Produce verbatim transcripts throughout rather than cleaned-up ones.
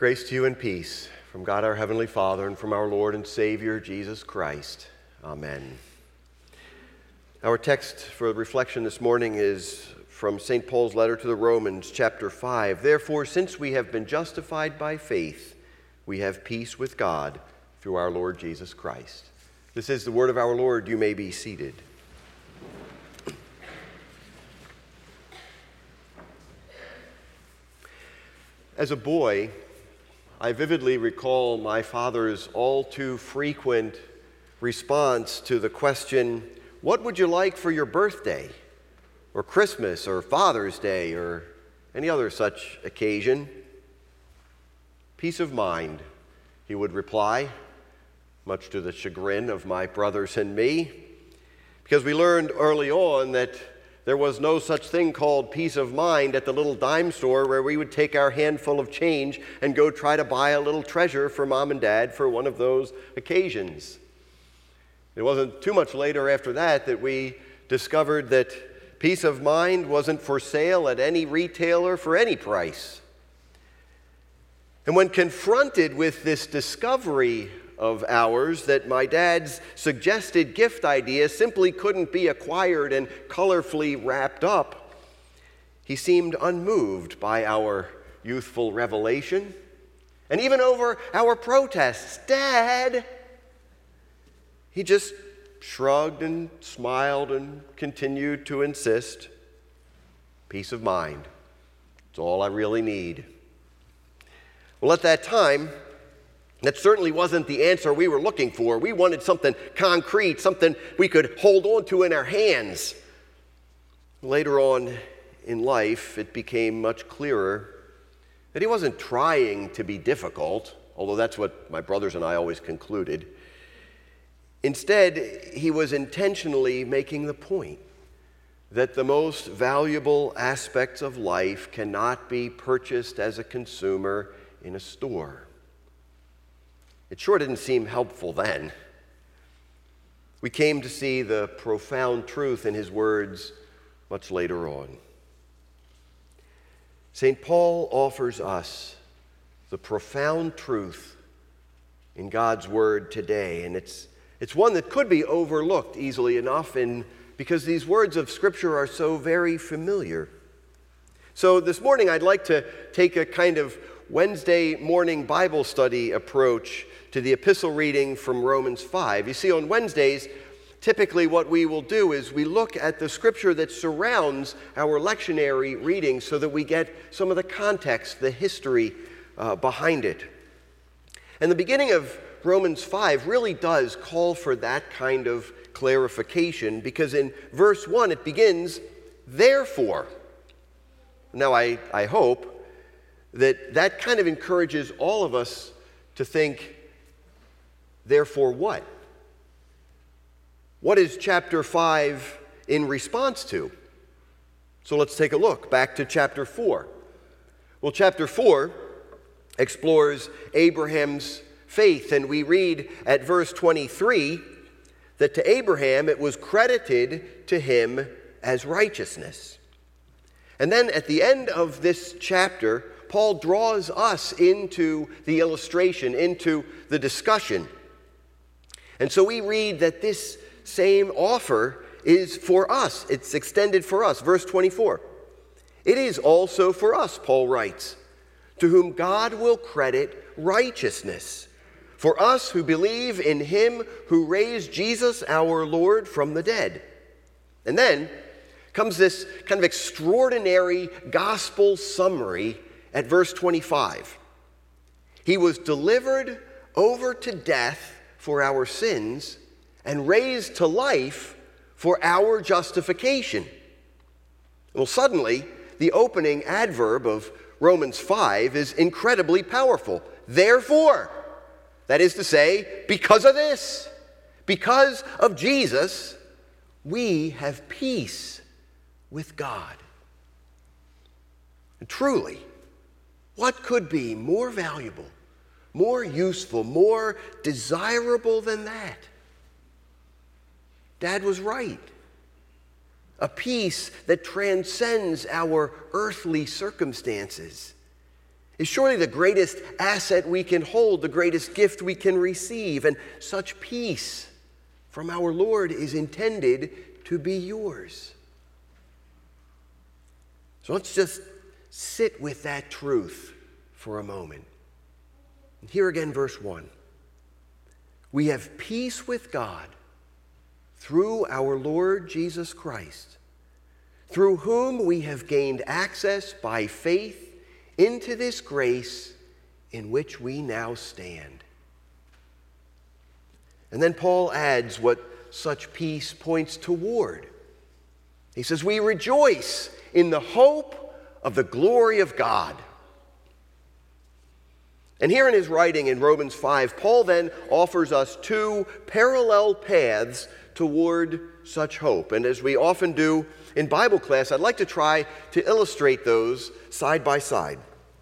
Grace to you and peace from God our Heavenly Father and from our Lord and Savior, Jesus Christ. Amen. Our text for reflection this morning is from Saint Paul's letter to the Romans, chapter five. Therefore, since we have been justified by faith, we have peace with God through our Lord Jesus Christ. This is the word of our Lord. You may be seated. As a boy, I vividly recall my father's all too frequent response to the question, "What would you like for your birthday, or Christmas, or Father's Day, or any other such occasion?" "Peace of mind," he would reply, much to the chagrin of my brothers and me, because we learned early on that there was no such thing called peace of mind at the little dime store where we would take our handful of change and go try to buy a little treasure for mom and dad for one of those occasions. It wasn't too much later after that that we discovered that peace of mind wasn't for sale at any retailer for any price. And when confronted with this discovery of ours that my dad's suggested gift idea simply couldn't be acquired and colorfully wrapped up, he seemed unmoved by our youthful revelation and even over our protests. "Dad!" He just shrugged and smiled and continued to insist, "Peace of mind. It's all I really need." Well, at that time, that certainly wasn't the answer we were looking for. We wanted something concrete, something we could hold on to in our hands. Later on in life, it became much clearer that he wasn't trying to be difficult, although that's what my brothers and I always concluded. Instead, he was intentionally making the point that the most valuable aspects of life cannot be purchased as a consumer in a store. It sure didn't seem helpful then. We came to see the profound truth in his words much later on. Saint Paul offers us the profound truth in God's word today, and it's, it's one that could be overlooked easily enough in, because these words of Scripture are so very familiar. So this morning I'd like to take a kind of Wednesday morning Bible study approach to the epistle reading from Romans five. You see, on Wednesdays, typically what we will do is we look at the scripture that surrounds our lectionary reading so that we get some of the context, the history uh, behind it. And the beginning of Romans five really does call for that kind of clarification, because in verse one it begins, "Therefore." Now I, I hope that that kind of encourages all of us to think, therefore what? What is chapter five in response to? So let's take a look back to chapter four. Well, chapter four explores Abraham's faith, and we read at verse twenty-three that to Abraham it was credited to him as righteousness. And then at the end of this chapter, Paul draws us into the illustration, into the discussion. And so we read that this same offer is for us. It's extended for us. Verse twenty-four. "It is also for us," Paul writes, "to whom God will credit righteousness, for us who believe in him who raised Jesus our Lord from the dead." And then comes this kind of extraordinary gospel summary at verse twenty-five. "He was delivered over to death for our sins and raised to life for our justification." Well, suddenly, the opening adverb of Romans five is incredibly powerful. Therefore, that is to say, because of this, because of Jesus, we have peace with God. And truly, what could be more valuable, more useful, more desirable than that? Dad was right. A peace that transcends our earthly circumstances. is surely the greatest asset we can hold, the greatest gift we can receive. And such peace from our Lord is intended to be yours. So let's just sit with that truth for a moment. And here again, verse one. We have peace with God through our Lord Jesus Christ, through whom we have gained access by faith into this grace in which we now stand. And then Paul adds what such peace points toward. He says, we rejoice in the hope of the glory of God. And here in his writing in Romans five, Paul then offers us two parallel paths toward such hope. And as we often do in Bible class, I'd like to try to illustrate those side by side.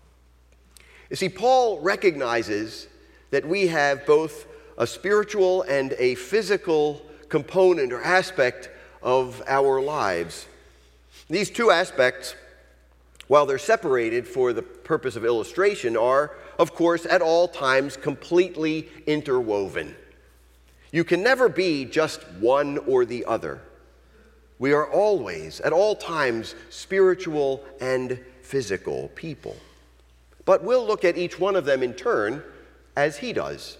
You see, Paul recognizes that we have both a spiritual and a physical component or aspect of our lives. These two aspects, while they're separated for the purpose of illustration, are, of course, at all times completely interwoven. You can never be just one or the other. We are always, at all times, spiritual and physical people. But we'll look at each one of them in turn, as he does.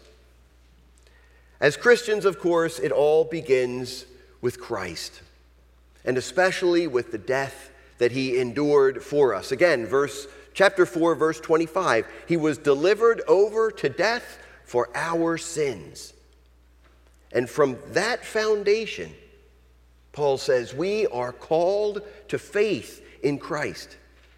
As Christians, of course, it all begins with Christ, and especially with the death that he endured for us. Again, verse chapter four, verse twenty-five, he was delivered over to death for our sins. And from that foundation, Paul says, we are called to faith in Christ.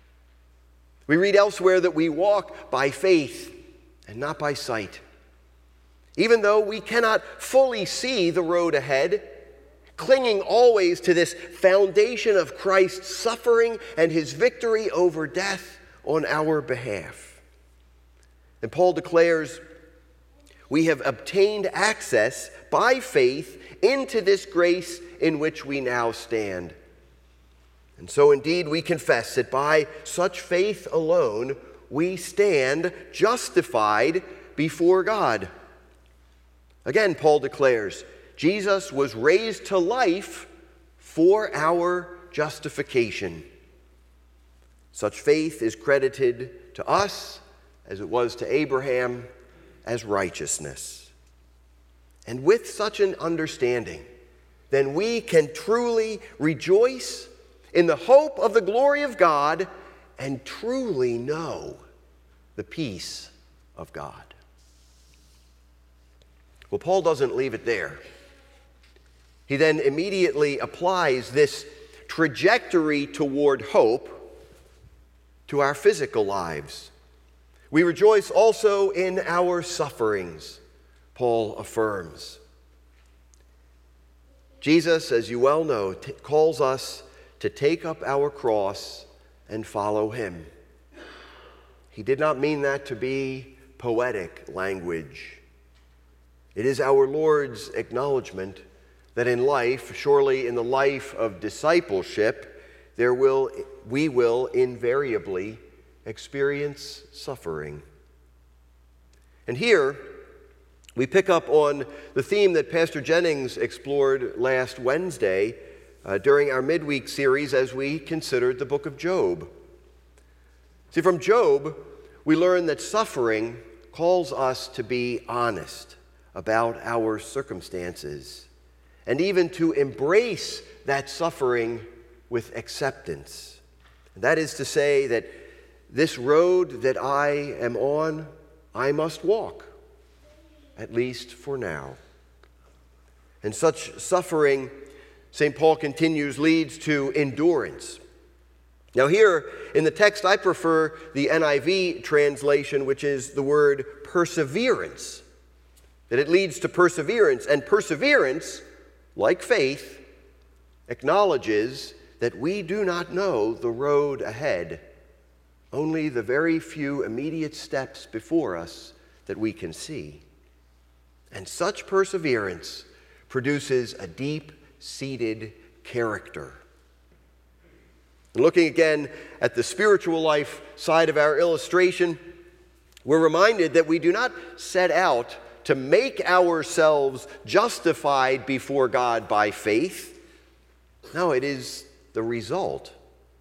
We read elsewhere that we walk by faith and not by sight. Even though we cannot fully see the road ahead, clinging always to this foundation of Christ's suffering and his victory over death on our behalf. And Paul declares, we have obtained access by faith into this grace in which we now stand. And so indeed we confess that by such faith alone we stand justified before God. Again, Paul declares, Jesus was raised to life for our justification. Such faith is credited to us, as it was to Abraham, as righteousness. And with such an understanding, then we can truly rejoice in the hope of the glory of God and truly know the peace of God. Well, Paul doesn't leave it there. He then immediately applies this trajectory toward hope to our physical lives. We rejoice also in our sufferings, Paul affirms. Jesus, as you well know, t- calls us to take up our cross and follow him. He did not mean that to be poetic language. It is our Lord's acknowledgement that in life, surely in the life of discipleship, there will, we will invariably experience suffering. And here, we pick up on the theme that Pastor Jennings explored last Wednesday uh, during our midweek series as we considered the book of Job. See, from Job, we learn that suffering calls us to be honest about our circumstances and even to embrace that suffering with acceptance. That is to say that this road that I am on, I must walk, at least for now. And such suffering, Saint Paul continues, leads to endurance. Now here in the text, I prefer the N I V translation, which is the word perseverance. That it leads to perseverance. And perseverance, like faith, acknowledges that we do not know the road ahead, only the very few immediate steps before us that we can see. And such perseverance produces a deep-seated character. And looking again at the spiritual life side of our illustration, We're reminded that we do not set out to make ourselves justified before God by faith. No, it is the result.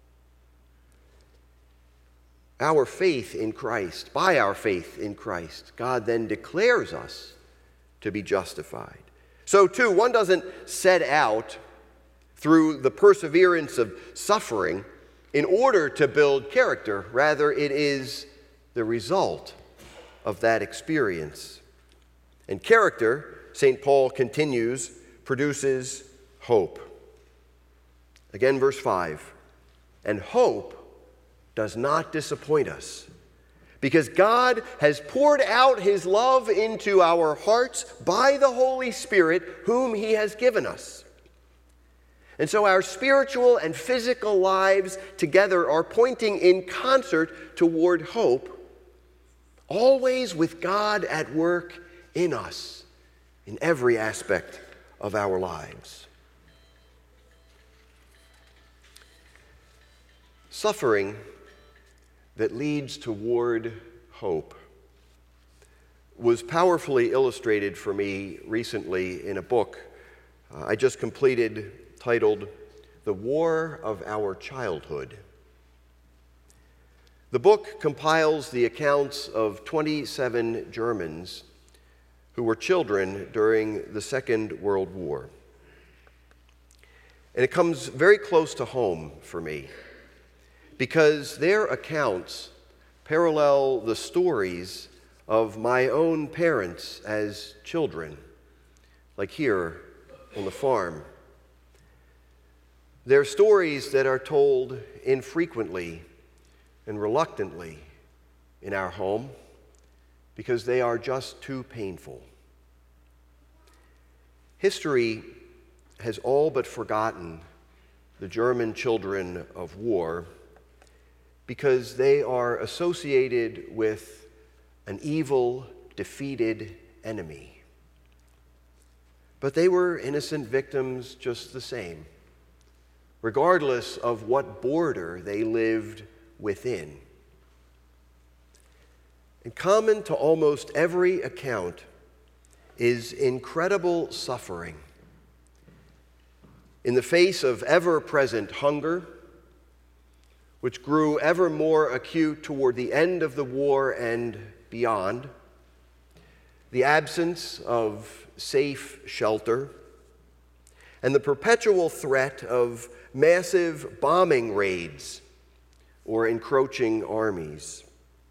Our faith in Christ, by our faith in Christ, God then declares us to be justified. So too, one doesn't set out through the perseverance of suffering in order to build character. Rather, it is the result of that experience. And character, Saint Paul continues, produces hope. Again, verse five. And hope does not disappoint us, because God has poured out his love into our hearts by the Holy Spirit, whom he has given us. And so our spiritual and physical lives together are pointing in concert toward hope, always with God at work in us, in every aspect of our lives. Suffering that leads toward hope was powerfully illustrated for me recently in a book uh, I just completed titled The War of Our Childhood. The book compiles the accounts of twenty-seven Germans who were children during the Second World War. And it comes very close to home for me, because their accounts parallel the stories of my own parents as children, like here on the farm. They're stories that are told infrequently and reluctantly in our home because they are just too painful. History has all but forgotten the German children of war because they are associated with an evil, defeated enemy. But they were innocent victims just the same, regardless of what border they lived within. And common to almost every account is incredible suffering in the face of ever-present hunger, which grew ever more acute toward the end of the war and beyond, the absence of safe shelter, and the perpetual threat of massive bombing raids or encroaching armies.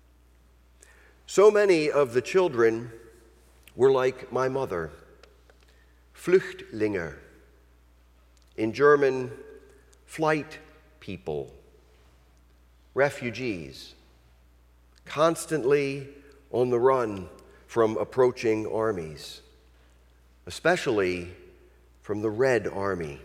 So many of the children were like my mother, Flüchtlinge, in German, flight people, refugees, constantly on the run from approaching armies, especially from the Red Army,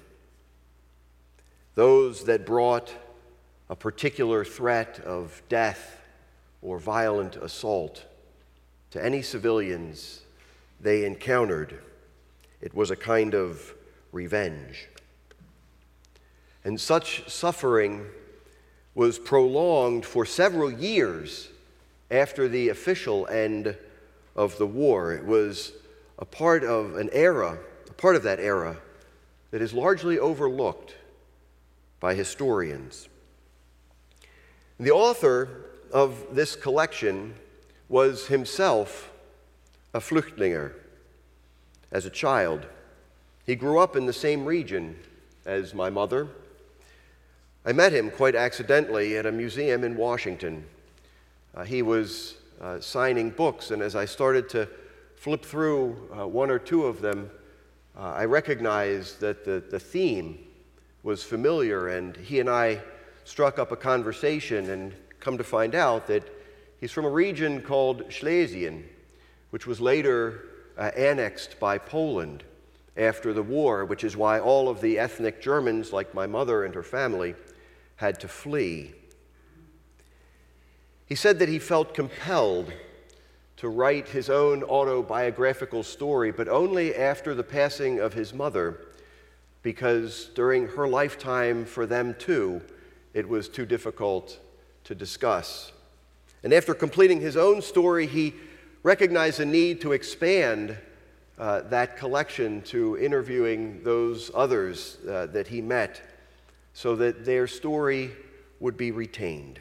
those that brought a particular threat of death or violent assault to any civilians they encountered. It was a kind of revenge. And such suffering was prolonged for several years after the official end of the war. It was a part of an era, a part of that era that is largely overlooked by historians. The author of this collection was himself a Flüchtlinger. As a child, he grew up in the same region as my mother. I met him quite accidentally at a museum in Washington. Uh, he was uh, signing books, and as I started to flip through uh, one or two of them, uh, I recognized that the, the theme was familiar, and he and I struck up a conversation and come to find out that he's from a region called Schlesien, which was later uh, annexed by Poland after the war, which is why all of the ethnic Germans, like my mother and her family, had to flee. He said that he felt compelled to write his own autobiographical story, but only after the passing of his mother, because during her lifetime, for them too, it was too difficult to discuss. And after completing his own story, he recognized the need to expand uh, that collection to interviewing those others uh, that he met so that their story would be retained.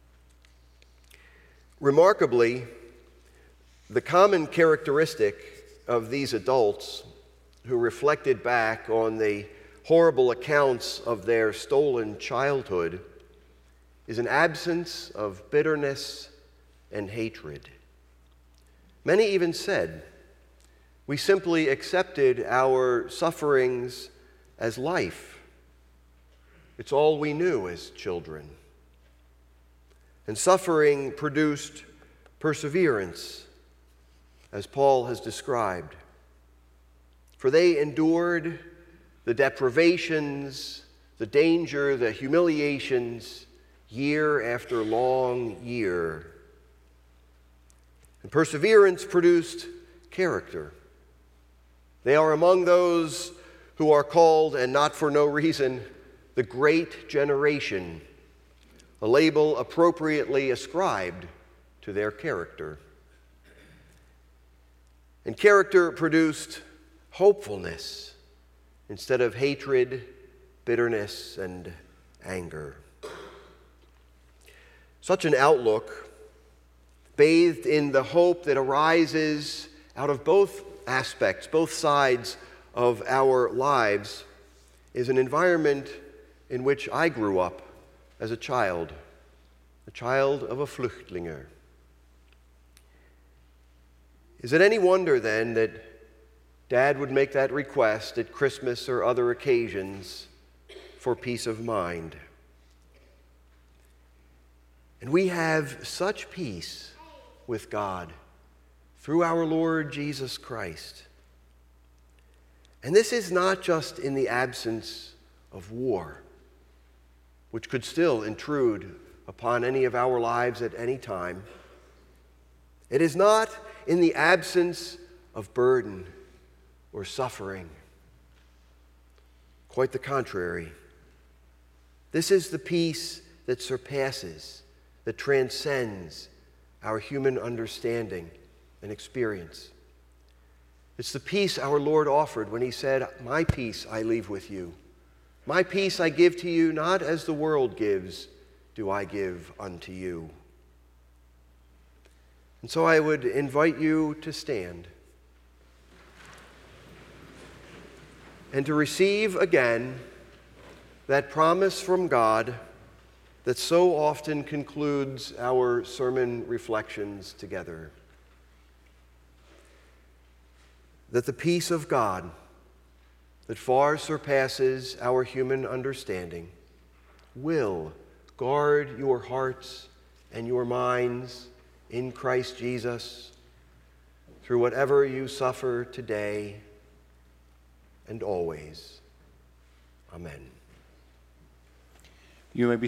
Remarkably, the common characteristic of these adults who reflected back on the horrible accounts of their stolen childhood is an absence of bitterness and hatred. Many even said, "We simply accepted our sufferings as life. It's all we knew as children." And suffering produced perseverance, as Paul has described. For they endured the deprivations, the danger, the humiliations, year after long year. And perseverance produced character. They are among those who are called, and not for no reason, the Great Generation, a label appropriately ascribed to their character. And character produced hopefulness instead of hatred, bitterness, and anger. Such an outlook, bathed in the hope that arises out of both aspects, both sides of our lives, is an environment in which I grew up as a child, a child of a Flüchtlinge. Is it any wonder then that Dad would make that request at Christmas or other occasions for peace of mind? And we have such peace with God through our Lord Jesus Christ. And this is not just in the absence of war, which could still intrude upon any of our lives at any time. It is not in the absence of burden or suffering. Quite the contrary. This is the peace that surpasses, that transcends our human understanding and experience. It's the peace our Lord offered when he said, "My peace I leave with you. My peace I give to you, not as the world gives, do I give unto you." And so I would invite you to stand and to receive again that promise from God that so often concludes our sermon reflections together. That the peace of God that far surpasses our human understanding will guard your hearts and your minds in Christ Jesus through whatever you suffer today and always. Amen. You may be